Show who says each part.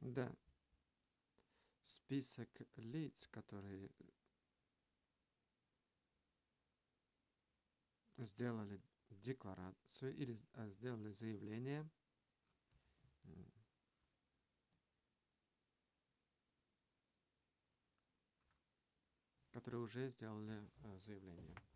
Speaker 1: Да, список лиц, которые сделали декларацию или сделали заявление, м, которые уже сделали заявление.